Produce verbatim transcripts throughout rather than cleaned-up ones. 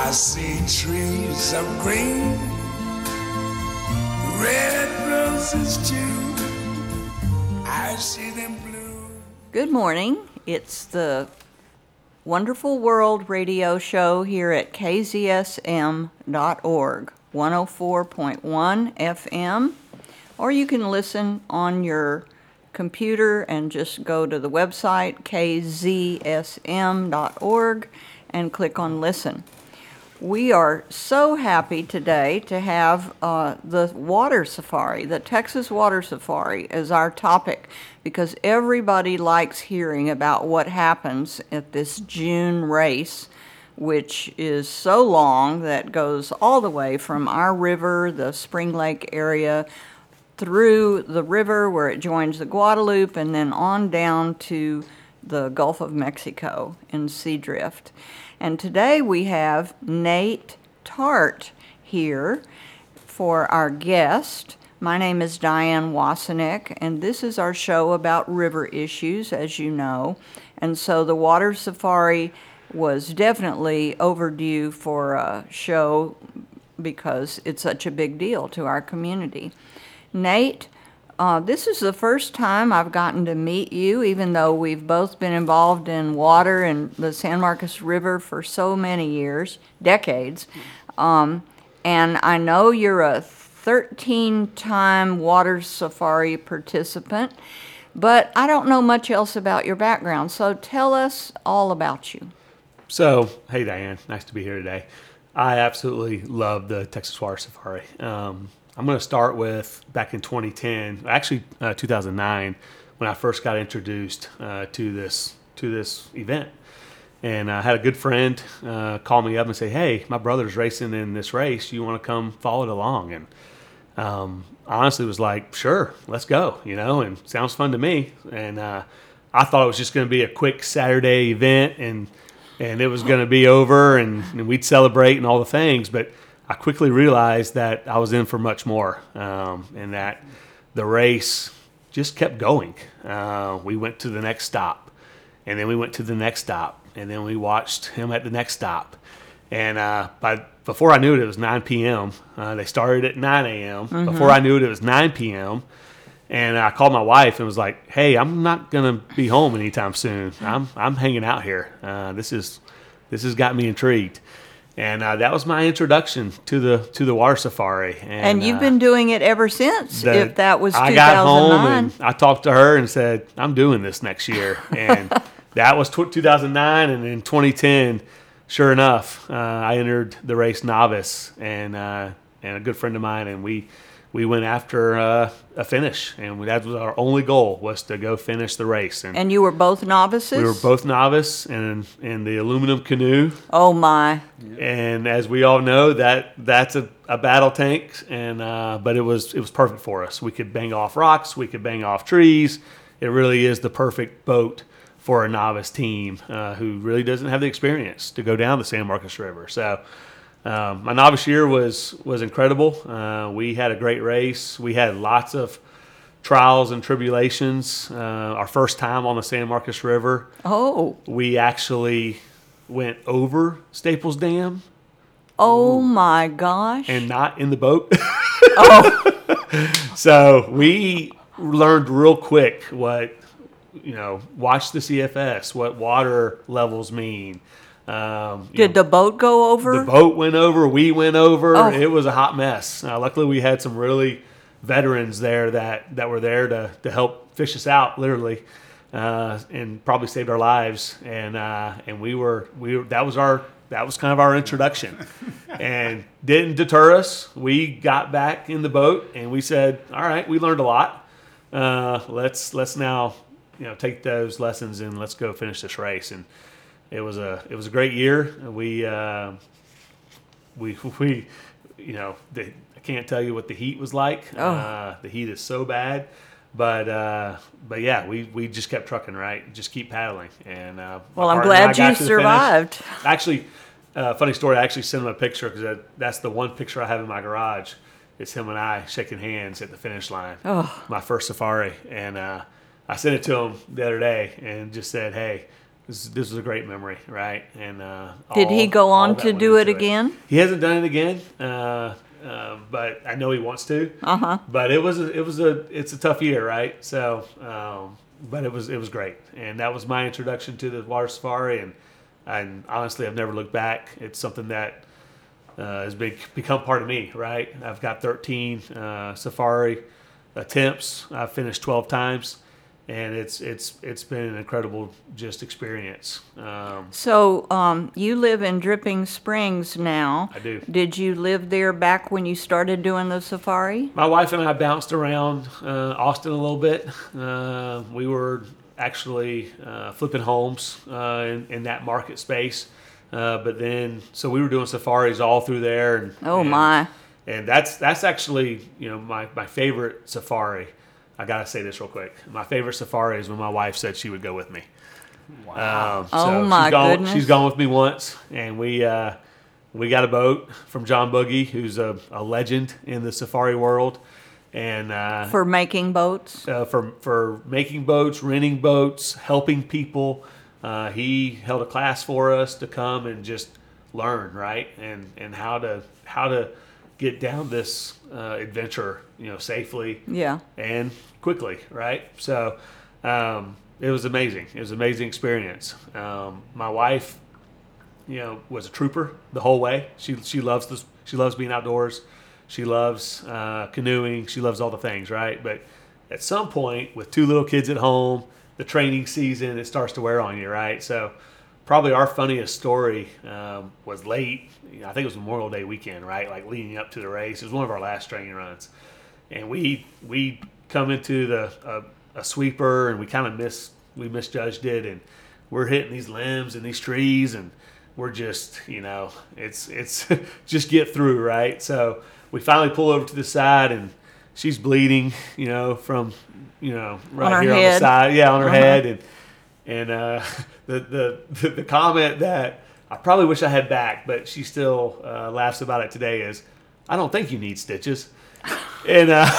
I see trees of green, red roses too. I see them blue. Good morning. It's the Wonderful World radio show here at K Z S M dot org, one oh four point one F M, or you can listen on your computer and just go to the website K Z S M dot org and click on listen. We are so happy today to have uh, the water safari, the Texas Water Safari, as our topic, because everybody likes hearing about what happens at this June race, which is so long that goes all the way from our river, the Spring Lake area, through the river where it joins the Guadalupe, and then on down to the Gulf of Mexico in Seadrift. And today we have Nate Tart here for our guest. My name is Diane Wasenick, and this is our show about river issues, as you know. And so the Water Safari was definitely overdue for a show because it's such a big deal to our community. Nate, uh, this is the first time I've gotten to meet you, even though we've both been involved in water and the San Marcos River for so many years, decades. Um, and I know you're a thirteen-time Water Safari participant, but I don't know much else about your background. So tell us all about you. So, hey, Diane, nice to be here today. I absolutely love the Texas Water Safari. Um, I'm going to start with back in twenty ten, actually uh, two thousand nine, when I first got introduced uh, to this to this event. And I had a good friend uh, call me up and say, hey, my brother's racing in this race. You want to come follow it along? And um, I honestly was like, sure, let's go, you know, and sounds fun to me. And uh, I thought it was just going to be a quick Saturday event and and it was going to be over and, and we'd celebrate and all the things. But I quickly realized that I was in for much more, um, and that the race just kept going. Uh, we went to the next stop, and then we went to the next stop, and then we watched him at the next stop. And uh, by before I knew it, it was nine p.m. Uh, they started at nine a.m. Mm-hmm. Before I knew it, it was nine p.m. And I called my wife and was like, "Hey, I'm not gonna be home anytime soon. I'm I'm hanging out here. Uh, this is this has got me intrigued." And uh, that was my introduction to the to the Water Safari. And, and you've uh, been doing it ever since, the, if that was I two thousand nine. got home and I talked to her and said, I'm doing this next year. And that was two thousand nine. And in twenty ten, sure enough, uh, I entered the race novice and uh, and a good friend of mine. And we, we went after uh, a finish. And that was our only goal, was to go finish the race. And, and you were both novices? We were both novice and in the aluminum canoe. Oh, my. And as we all know, that that's a, a battle tank, and uh, but it was it was perfect for us. We could bang off rocks, we could bang off trees. It really is the perfect boat for a novice team uh, who really doesn't have the experience to go down the San Marcos River. So um, my novice year was was incredible. Uh, we had a great race. We had lots of trials and tribulations. Uh, our first time on the San Marcos River. Oh. We actually went over Staples Dam. Oh, my gosh. And not in the boat. Oh. So we learned real quick what, you know, watch the C F S, what water levels mean. Um, Did know, the boat go over? The boat went over. We went over. Oh. It was a hot mess. Uh, luckily, we had some really veterans there that, that were there to, to help fish us out, literally. Uh, and probably saved our lives, and uh, and we were we were, that was our that was kind of our introduction, and didn't deter us. We got back in the boat and we said, "All right, we learned a lot. Uh, let's let's now you know take those lessons and let's go finish this race." And it was a it was a great year. We uh, we we you know the, I can't tell you what the heat was like. Oh. Uh, the heat is so bad. But uh, but yeah, we, we just kept trucking, right? Just keep paddling. And uh, well, I'm glad you survived. Actually, uh, funny story. I actually sent him a picture because that, that's the one picture I have in my garage. It's him and I shaking hands at the finish line. Oh. My first safari, and uh, I sent it to him the other day and just said, "Hey, this, this was a great memory, right? And uh, Did he all- go all on that to went do it into again? He hasn't done it again, uh, uh, but I know he wants to. Uh huh. But it was a, it was a it's a tough year, right? So, um, but it was it was great, and that was my introduction to the water safari, and and honestly, I've never looked back. It's something that uh, has been, become part of me, right? I've got thirteen uh, safari attempts. I've finished twelve times, and it's it's it's been an incredible just experience. Um, So um, you live in Dripping Springs now. I do. Did you live there back when you started doing the safari? My wife and I bounced around uh, Austin a little bit. Uh, we were actually uh, flipping homes uh, in, in that market space. Uh, but then, so we were doing safaris all through there. And, Oh, and, my. And that's that's actually, you know, my, my favorite safari. I got to say this real quick. My favorite safari is when my wife said she would go with me. Wow. Um, Oh, she's my gone, goodness. She's gone with me once, and we uh, we got a boat from John Boogie, who's a, a legend in the safari world. And uh, For making boats? uh, for for making boats, renting boats, helping people. Uh, he held a class for us to come and just learn, right, and and how to how to get down this uh, adventure, you know, safely Yeah. and quickly, right? So um, it was amazing. It was an amazing experience. Um, my wife, you know, was a trooper the whole way. She she loves this. She loves being outdoors. She loves uh, canoeing. She loves all the things, right? But at some point, with two little kids at home, the training season, it starts to wear on you, right? So probably our funniest story um, was late. You know, I think it was Memorial Day weekend, right? Like leading up to the race. It was one of our last training runs. And we we come into the a, a sweeper, and we kind of miss we misjudged it, and we're hitting these limbs and these trees, and we're just, you know, it's it's just get through, right? So we finally pull over to the side, and she's bleeding, you know, from, you know, right her here on head. the side, yeah, on her Uh-huh. head, and and uh, the, the the the comment that I probably wish I had back, but she still uh, laughs about it today is, I don't think you need stitches, and. Uh,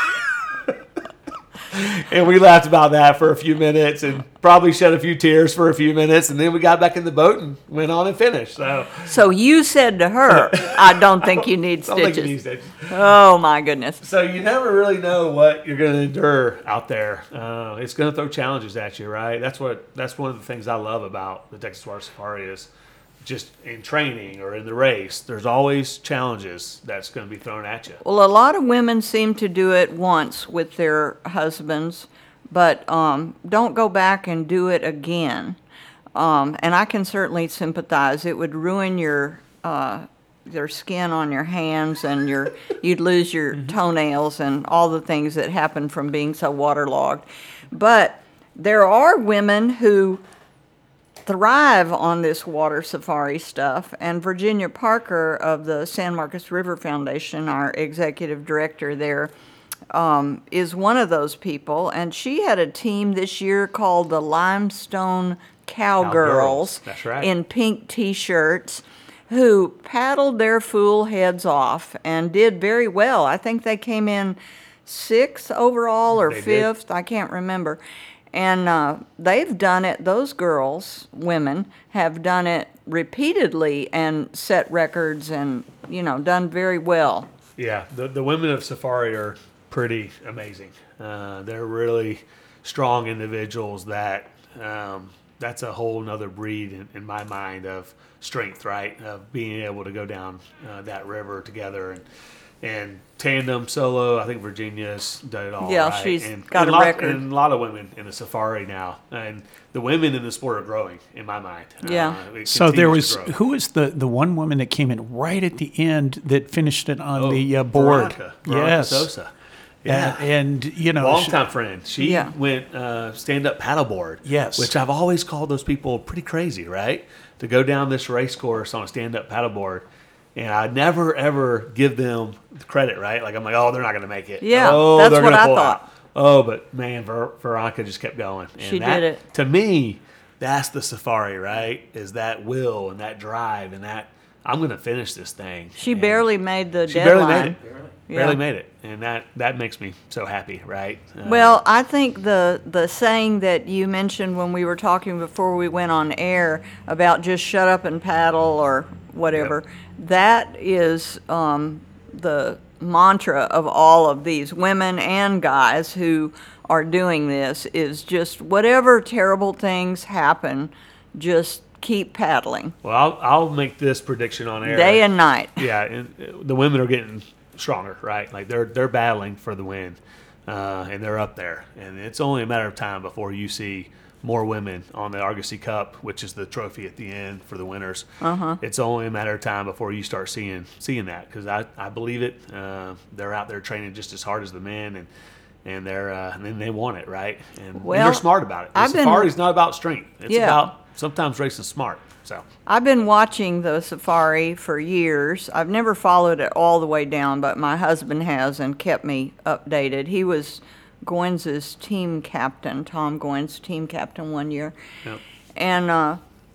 And we laughed about that for a few minutes, and probably shed a few tears for a few minutes, and then we got back in the boat and went on and finished. So So you said to her, I don't think you need I don't think you stitches. need stitches. Oh, my goodness. So you never really know what you're going to endure out there. Uh, it's going to throw challenges at you, right? That's what that's one of the things I love about the Texas Water Safari is just in training or in the race. There's always challenges that's going to be thrown at you. Well, a lot of women seem to do it once with their husbands, but um, don't go back and do it again. Um, and I can certainly sympathize. It would ruin your uh, your skin on your hands, and your you'd lose your toenails and all the things that happen from being so waterlogged. But there are women who thrive on this water safari stuff, and Virginia Parker of the San Marcos River Foundation, our executive director there, um, is one of those people, and she had a team this year called the Limestone Cowgirls, Cowgirls, that's right. in pink t-shirts, who paddled their fool heads off and did very well. I think they came in sixth overall or They did. fifth, I can't remember. And uh, they've done it, those girls, women, have done it repeatedly and set records and, you know, done very well. Yeah, the the women of Safari are pretty amazing. Uh, they're really strong individuals that um, that's a whole nother breed in, in my mind of strength, right? Of being able to go down uh, that river together and and tandem, solo. I think Virginia's done it all. Yeah, right? she's and, got and a lot, record. And a lot of women in the Safari now, and the women in the sport are growing in my mind. Yeah. Uh, it So there continues was to grow. who was the the one woman that came in right at the end that finished it on Oh, the uh, board? Veronica, Veronica yes, Sosa. Yeah. and, and you know, she- Longtime friend. She Yeah. went uh, stand-up paddleboard. Yes. Which I've always called those people pretty crazy, right? To go down this race course on a stand-up paddleboard. And I never, ever give them the credit, right? Like, I'm like, oh, they're not going to make it. Yeah, oh, that's they're what gonna I pull thought. out. Oh, but man, Ver- Veronica just kept going. And She that, did it. To me, that's the safari, right? Is that will and that drive and that I'm going to finish this thing. She And barely made the she deadline. barely made it. Yeah. Barely made it, and that that makes me so happy, right? Uh, Well, I think the the saying that you mentioned when we were talking before we went on air about just shut up and paddle or whatever, that is um, the mantra of all of these women and guys who are doing this, is just whatever terrible things happen, just keep paddling well, I'll I'll make this prediction on air. day and night. Yeah, and uh, the women are getting stronger, right? Like they're they're battling for the win, uh, and they're up there. And it's only a matter of time before you see more women on the Argosy Cup, which is the trophy at the end for the winners. Uh-huh. It's only a matter of time before you start seeing seeing that, because I, I believe it. Uh, they're out there training just as hard as the men, and and they're uh, and then they want it, right? And, and Well, they're smart about it. The I've been- safari's not about strength. It's Yeah. about sometimes racing smart. So. I've been watching the safari for years. I've never followed it all the way down, but my husband has and kept me updated. He was Goins' team captain, Tom Goins' team captain one year. Yep. And uh,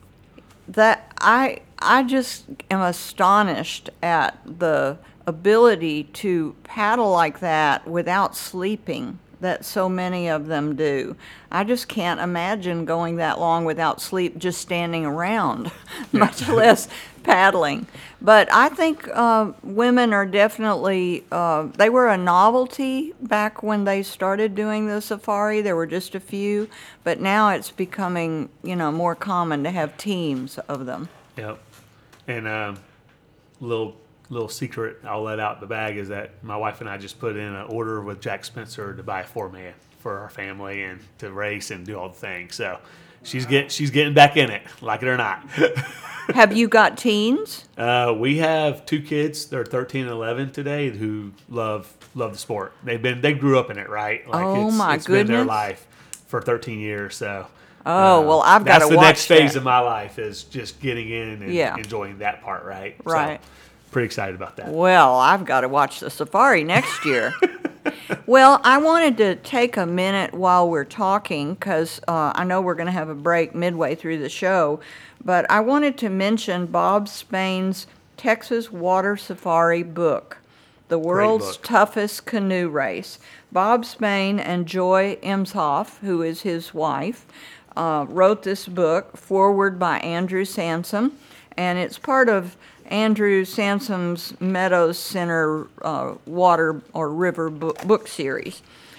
that I I just am astonished at the ability to paddle like that without sleeping that so many of them do. I just can't imagine going that long without sleep, just standing around, much less paddling. But I think uh, women are definitely, uh, they were a novelty back when they started doing the safari. There were just a few, but now it's becoming, you know, more common to have teams of them. Yep. And um, little little secret I'll let out the bag is that my wife and I just put in an order with Jack Spencer to buy a four man for our family and to race and do all the things. So she's get she's getting back in it, like it or not. Have you got teens? uh, we have two kids. They're thirteen and eleven today who love love the sport. They've been they grew up in it, right? Like Oh, it's, my it's been their goodness. life for thirteen years. So. Oh, well, I've got That's to the watch next phase that. of my life is just getting in and Yeah. enjoying that part, right? Right. So, pretty excited about that. Well, I've got to watch the safari next year. Well, I wanted to take a minute while we're talking, because uh, I know we're going to have a break midway through the show, but I wanted to mention Bob Spain's Texas Water Safari book, The World's book. Toughest Canoe Race. Bob Spain and Joy Emshoff, who is his wife, uh, wrote this book, forward by Andrew Sansom, and it's part of Andrew Sansom's Meadows Center uh, water or river book, book series.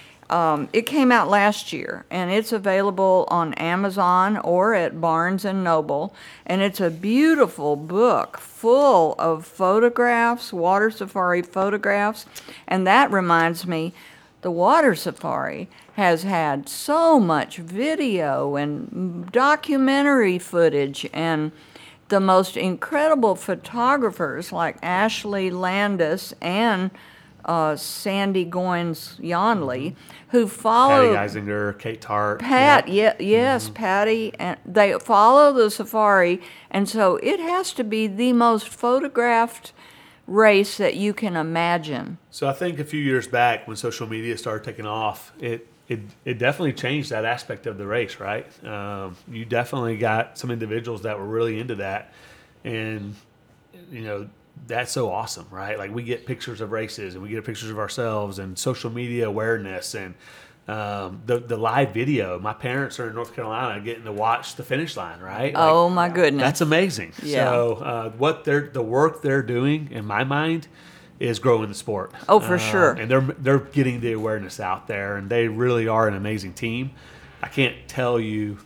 Um, it came out last year, and it's available on Amazon or at Barnes and Noble, and it's a beautiful book full of photographs, water safari photographs, and that reminds me, the water safari has had so much video and documentary footage and the most incredible photographers like Ashley Landis and uh, Sandy Goins Yonley, who Patty follow Geisinger, Kate Tart. Pat. Yep. Yeah, yes, Patty, and they follow the safari, and so it has to be the most photographed race that you can imagine. So I think a few years back when social media started taking off, it it, it definitely changed that aspect of the race, right? Um, you definitely got some individuals that were really into that, and you know that's so awesome, right? Like we get pictures of races and we get pictures of ourselves and social media awareness and um, the the live video. My parents are in North Carolina getting to watch the finish line, right? Like, Oh my goodness. that's amazing. Yeah. So uh, what they're the work they're doing, in my mind, is growing the sport. Oh, for Uh, sure. And they're they're getting the awareness out there, and they really are an amazing team. I can't tell you,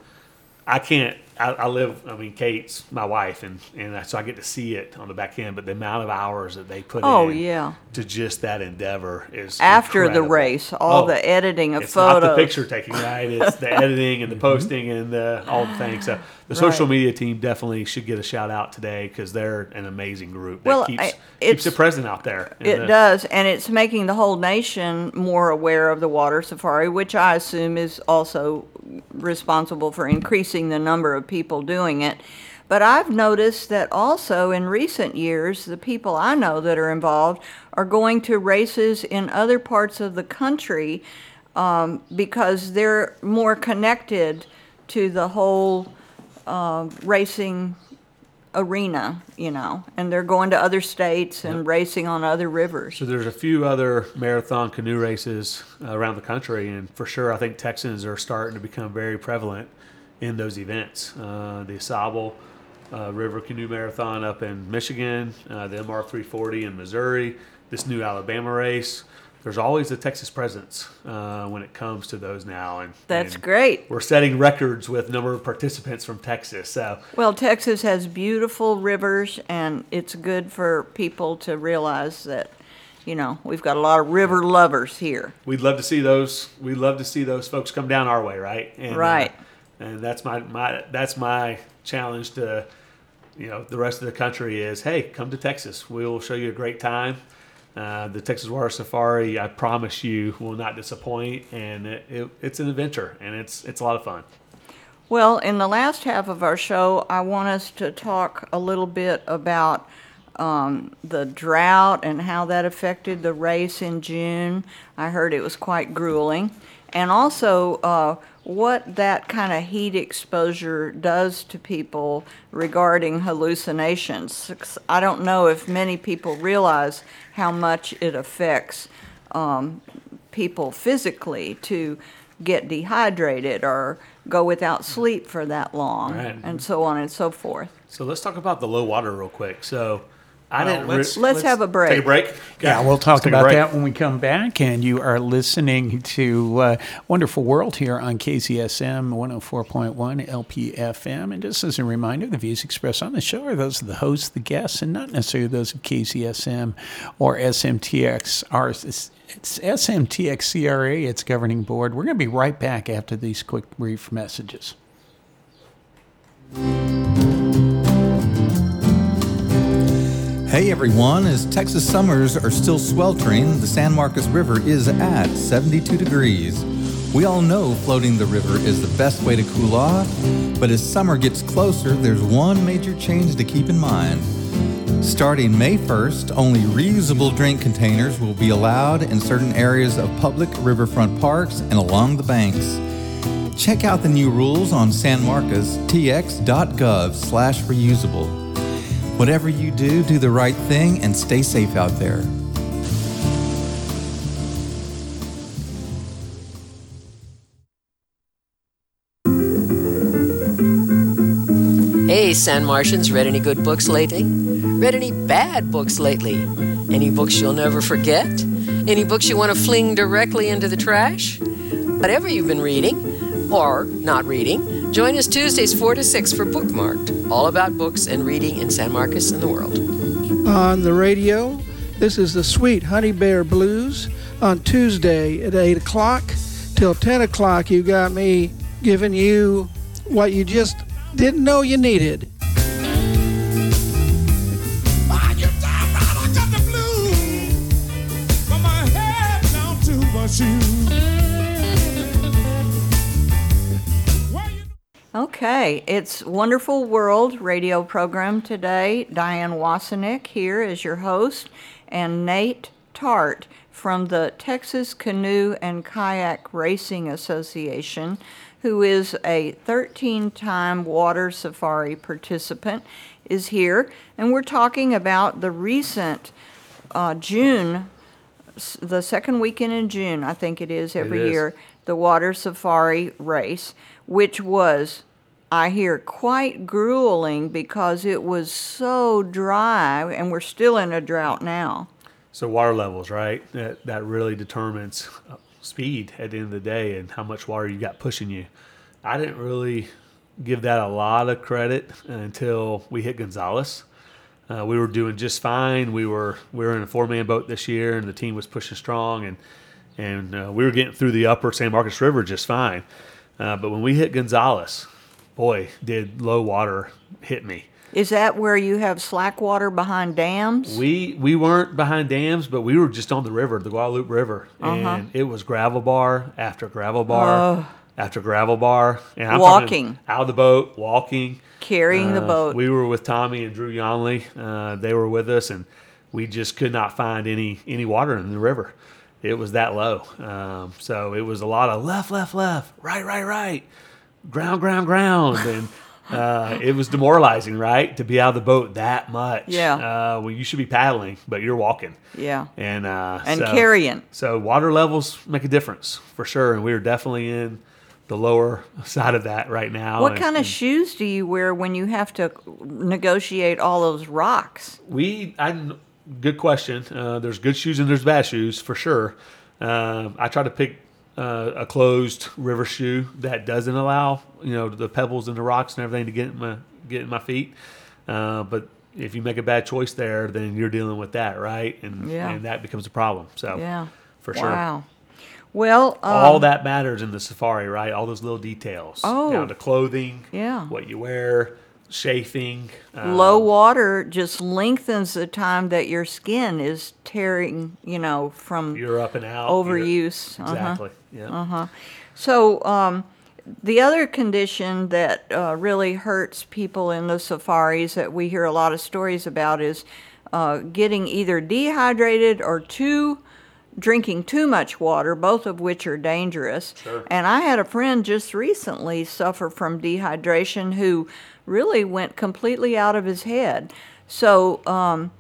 I can't. I, I live. I mean, Kate's my wife, and and I- so I get to see it on the back end. But the amount of hours that they put Oh, in yeah. to just that endeavor is After the incredible. race, all Oh, the editing of it's photos. not the picture taking, right? It's the editing and the posting and the, all the things. So the social Right. media team definitely should get a shout out today because they're an amazing group that Well, keeps, I- keeps it's- it present out there. And It the- does, and it's making the whole nation more aware of the water safari, which I assume is also responsible for increasing the number of people doing it. But I've noticed that also in recent years, the people I know that are involved are going to races in other parts of the country um, because they're more connected to the whole uh, racing arena, you know, and they're going to other states and racing on other rivers. So there's a few other marathon canoe races uh, around the country, and for sure, I think Texans are starting to become very prevalent in those events. Uh, the AuSable uh, River Canoe Marathon up in Michigan, uh, the M R three forty in Missouri, this new Alabama race. There's always a Texas presence uh, when it comes to those now, and That's and great. We're setting records with number of participants from Texas. So Well, Texas has beautiful rivers, and it's good for people to realize that, you know, we've got a lot of river lovers here. we'd love to see those. We'd love to see those folks come down our way, right? And, Right. Uh, and that's my, my that's my challenge to, you know, the rest of the country is, hey, come to Texas. We'll show you a great time. Uh, the Texas Water Safari, I promise you, will not disappoint, and it, it, it's an adventure, and it's it's a lot of fun. Well, in the last half of our show, I want us to talk a little bit about um, the drought and how that affected the race in June. I heard it was quite grueling. And also uh, what that kind of heat exposure does to people regarding hallucinations. I don't know if many people realize how much it affects um, people physically to get dehydrated or go without sleep for that long, Right. and so on and so forth. So let's talk about the low water real quick. So I Well, didn't. let's- re- Let's have a break. Take a break. Yeah, Okay. we'll talk Let's take a about break. that when we come back. And you are listening to uh, Wonderful World here on K Z S M one oh four point one L P F M. And just as a reminder, the views expressed on the show are those of the hosts, the guests, and not necessarily those of K Z S M or S M T X. Ours is, it's S M T X C R A, its governing board. We're going to be right back after these quick, brief messages. Hey everyone, as Texas summers are still sweltering, the San Marcos River is at seventy-two degrees. We all know floating the river is the best way to cool off, but as summer gets closer, there's one major change to keep in mind. Starting May first, only reusable drink containers will be allowed in certain areas of public riverfront parks and along the banks. Check out the new rules on san marcos t x dot gov slash reusable. Whatever you do, do the right thing and stay safe out there. Hey, San Martians, read any good books lately? Read any bad books lately? Any books you'll never forget? Any books you want to fling directly into the trash? Whatever you've been reading, or not reading, join us Tuesdays four to six for Bookmarked, all about books and reading in San Marcos and the world. On the radio, this is the Sweet Honey Bear Blues on Tuesday at eight o'clock. Till ten o'clock, you got me giving you what you just didn't know you needed. I get down right, I got the blues from my head down to my shoes. Well, you Okay, it's Wonderful World radio program today. Diane Wasenick here as your host, and Nate Tart from the Texas Canoe and Kayak Racing Association, who is a thirteen-time water safari participant, is here. And we're talking about the recent uh, June, s- the second weekend in June, I think it is every is. year, the water safari race, which was, I hear, quite grueling because it was so dry, and we're still in a drought now. So water levels, right? That that really determines uh, speed at the end of the day and how much water you got pushing you. I didn't really give that a lot of credit until we hit Gonzales. Uh, we were doing just fine. We were we were in a four-man boat this year, and the team was pushing strong, and and uh, we were getting through the upper San Marcos River just fine. Uh, but when we hit Gonzales, boy, did low water hit me. Is that where you have slack water behind dams? We we weren't behind dams, but we were just on the river, the Guadalupe River, Uh-huh. and it was gravel bar after gravel bar after gravel bar. And I'm Walking. talking out of the boat, walking, Carrying the Uh, boat. We were with Tommy and Drew Yonley. Uh, they were with us, and we just could not find any any water in the river. It was that low. Um, so it was a lot of left, left, left, right, right, right, ground, ground, ground, and uh, it was demoralizing, right? To be out of the boat that much. Yeah. Uh, well, you should be paddling, but you're walking. Yeah. And uh, And so, carrying. So water levels make a difference for sure, and we are definitely in the lower side of that right now. What and, kind of and shoes do you wear when you have to negotiate all those rocks? we? I good question. Uh, there's good shoes and there's bad shoes for sure. Uh, I try to pick uh, a closed river shoe that doesn't allow you know the pebbles and the rocks and everything to get in my get in my feet. Uh, but if you make a bad choice there, then you're dealing with that, right? And Yeah. and that becomes a problem. So Yeah. for sure. Wow. Well, um, All that matters in the safari, right? All those little details. Oh. Down to clothing, Yeah. what you wear, chafing. um, low water just lengthens the time that your skin is tearing, you know, from You're up and out. you're- overuse. Uh-huh. Exactly. Yeah. So, um, the other condition that uh, really hurts people in the safaris that we hear a lot of stories about is uh, getting either dehydrated or too drinking too much water, both of which are dangerous. Sure. And I had a friend just recently suffer from dehydration who really went completely out of his head. So, um,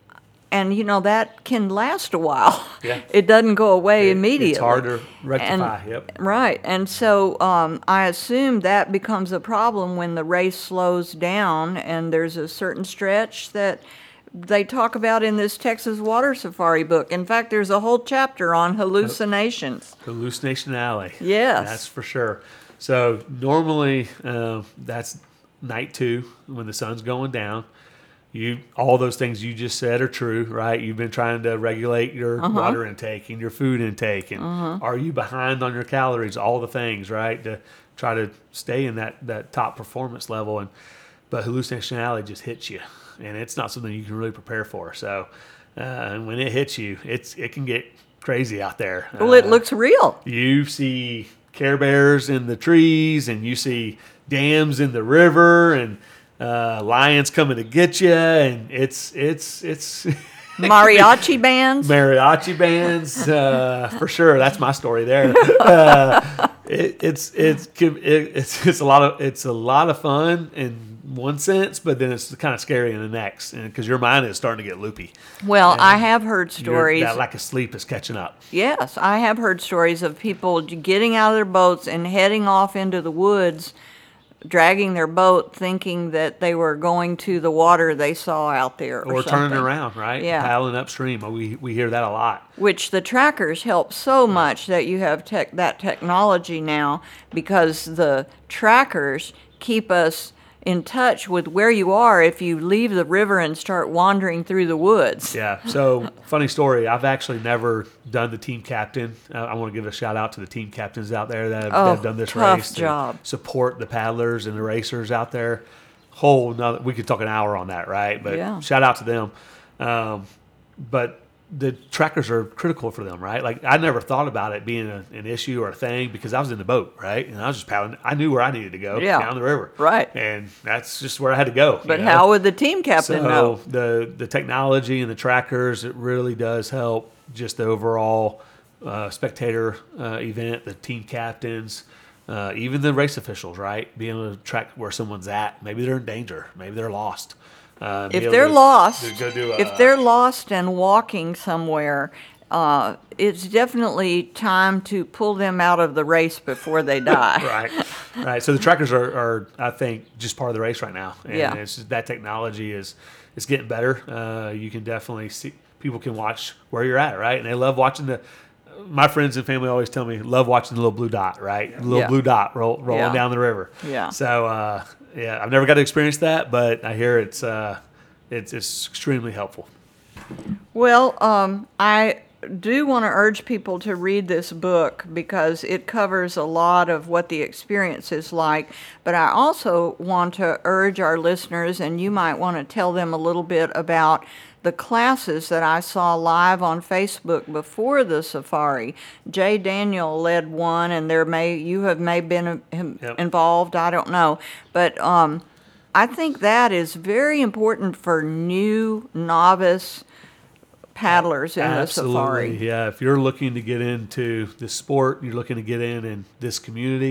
and you know, that can last a while. Yeah. It doesn't go away It- immediately. It's hard to rectify. And- yep. Right. And so um, I assume that becomes a problem when the race slows down and there's a certain stretch that they talk about in this Texas Water Safari book. In fact, there's a whole chapter on hallucinations. Hallucination Alley. Yes. That's for sure. So normally uh, that's night two when the sun's going down. You all those things you just said are true, right? You've been trying to regulate your water intake and your food intake, and are you behind on your calories? All the things, right, to try to stay in that, that top performance level. And but hallucination alley just hits you, and it's not something you can really prepare for. So uh, and when it hits you, it's it can get crazy out there. Well, it Uh, looks real. you see Care Bears in the trees, and you see dams in the river, and uh, lions coming to get you, and it's it's it's Mariachi bands. mariachi bands uh, for sure. That's my story there. Uh, it, it's it's it, it's it's a lot of it's a lot of fun in one sense, but then it's kind of scary in the next, and because your mind is starting to get loopy. Well, I And have heard Your- stories. that lack of sleep is catching up. Yes, I have heard stories of people getting out of their boats and heading off into the woods, dragging their boat, thinking that they were going to the water they saw out there, or, Or turning something. around, right? Yeah. Paddling upstream. We we hear that a lot. Which the trackers help so much that you have tech, that technology now, because the trackers keep us in touch with where you are if you leave the river and start wandering through the woods. Yeah. So funny story. I've actually never done the team captain. Uh, I want to give a shout out to the team captains out there that have, Oh, that have done this tough race. to job. Support the paddlers and the racers out there. Whole nother, we could talk an hour on that, right? But Yeah. shout out to them. Um, but the trackers are critical for them, right? Like I never thought about it being a, an issue or a thing because I was in the boat, right? And I was just paddling. I knew where I needed to go Yeah. down the river, Right. And that's just where I had to go. you But know? how would the team captain so know? the the technology and the trackers, it really does help just the overall uh, spectator uh, event, the team captains, uh, even the race officials, right? Being able to track where someone's at. Maybe they're in danger. Maybe they're lost. Uh, be If able they're to- lost, to go do a- if they're lost and walking somewhere, uh, it's definitely time to pull them out of the race before they die. right, right. So the trackers are, are, I think, just part of the race right now, and Yeah. it's just, that technology is is getting better. Uh, you can definitely see people can watch where you're at, right? And they love watching the. My friends and family always tell me love watching the little blue dot, right? The little Yeah. blue dot roll, rolling Yeah. down the river. Yeah. So uh, yeah, I've never got to experience that, but I hear it's uh, it's it's extremely helpful. Well, um, I do want to urge people to read this book because it covers a lot of what the experience is like. But I also want to urge our listeners, and you might want to tell them a little bit about the classes that I saw live on Facebook before the safari. Jay Daniel led one, and there may you have may been um, Yep. involved. I don't know, but um, I think that is very important for new novice paddlers in the safari. Yeah, if you're looking to get into this sport, you're looking to get in in this community,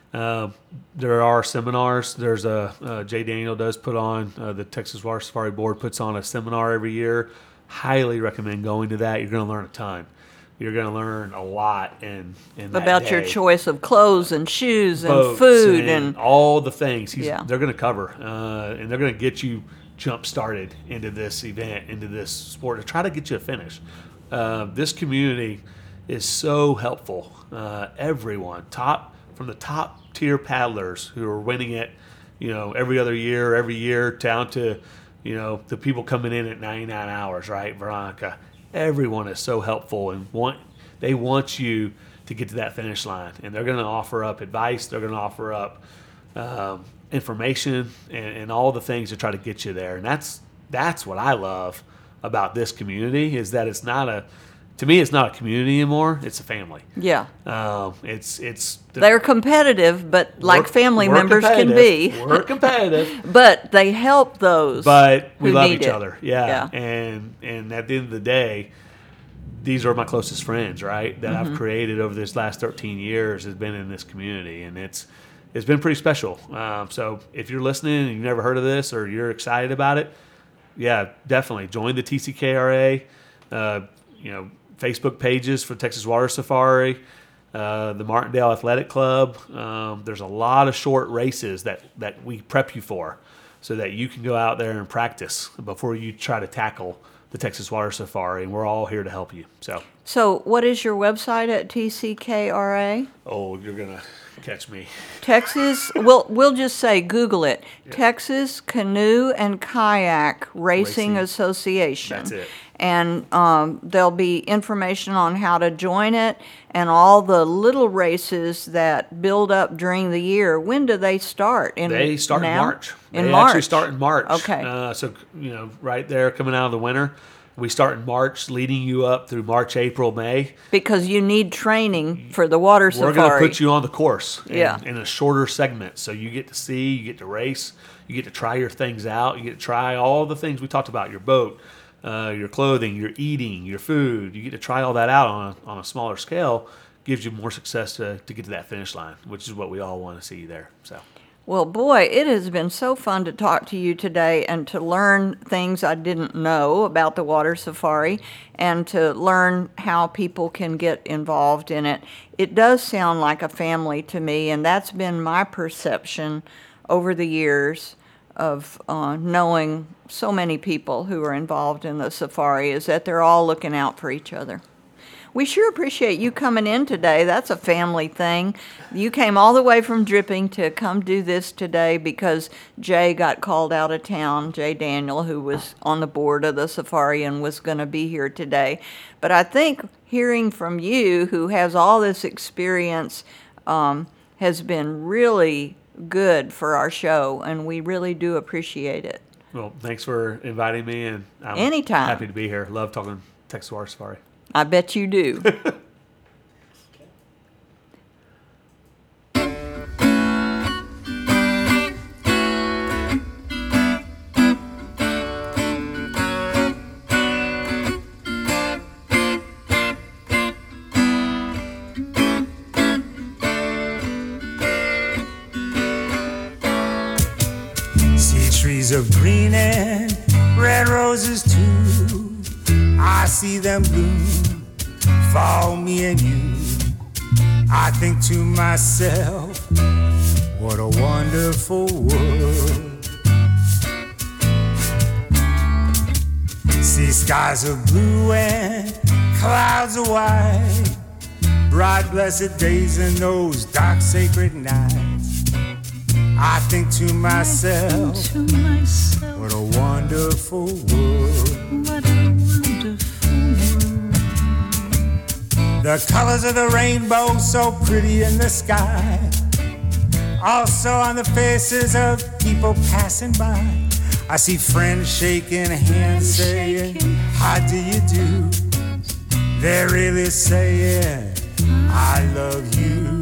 Uh, there are seminars. There's a uh, Jay Daniel does put on uh, the Texas Water Safari Board puts on a seminar every year. Highly recommend going to that. You're going to learn a ton. You're going to learn a lot in, in that About your day. choice of clothes and shoes and Boats food and, and all the things. He's, Yeah. They're going to cover, uh, and they're going to get you jump started into this event, into this sport, to try to get you a finish. Uh, this community is so helpful. Uh, everyone, top from the top tier paddlers who are winning it, you know, every other year, every year, down to, you know, the people coming in at ninety-nine hours, right, Veronica? Everyone is so helpful and want they want you to get to that finish line, and they're going to offer up advice. They're going to offer up um, information and, and all the things to try to get you there. And that's that's what I love about this community, is that it's not a to me it's not a community anymore. It's a family. yeah. Um, it's it's the, They're competitive, but like we're- family we're members can be. competitive. We're competitive. But they help those. But we who love need each it. other, yeah. Yeah. And and at the end of the day, these are my closest friends, right? That Mm-hmm. I've created over this last thirteen years has been in this community, and it's it's been pretty special. Um, so if you're listening and you've never heard of this, or you're excited about it, yeah, definitely join the T C K R A. Uh, you know, Facebook pages for Texas Water Safari. Uh, the Martindale Athletic Club. Um, there's a lot of short races that, that we prep you for, so that you can go out there and practice before you try to tackle the Texas Water Safari, and we're all here to help you. So, So what is your website at T C K R A? oh, you're gonna catch me. Texas, we'll, we'll just say, Google it. Texas Canoe and Kayak Racing, Racing. Association. That's it. And um, there'll be information on how to join it and all the little races that build up during the year. When do they start? In They start now? in March. In they March. actually start in March. Okay. Uh, so, you know, right there coming out of the winter. We start in March, leading you up through March, April, May. Because you need training for the water We're safari. going to put you on the course in, Yeah. in a shorter segment. So you get to see, you get to race, you get to try your things out, you get to try all the things we talked about, your boat, uh, your clothing, your eating, your food. You get to try all that out on a, on a smaller scale. Gives you more success to, to get to that finish line, which is what we all want to see there. So. Well, boy, it has been so fun to talk to you today and to learn things I didn't know about the water safari and to learn how people can get involved in it. It does sound like a family to me, and that's been my perception over the years of uh, knowing so many people who are involved in the safari, is that they're all looking out for each other. We sure appreciate you coming in today. That's a family thing. You came all the way from Dripping to come do this today because Jay got called out of town, Jay Daniel, who was on the board of the safari and was going to be here today. But I think hearing from you, who has all this experience, um, has been really good for our show, and we really do appreciate it. Well, thanks for inviting me, and I'm Anytime. happy to be here. Love talking Texas Water Safari. I bet you do. See trees of green and red roses too. I see them bloom for me and you. I think to myself, what a wonderful world. See skies of blue and clouds of white, bright blessed days and those dark sacred nights. I think to myself, To myself, what a wonderful world. what a wonderful world. The colors of the rainbow so pretty in the sky, also on the faces of people passing by. I see friends shaking hands saying, how do you do? They're really saying, I love you.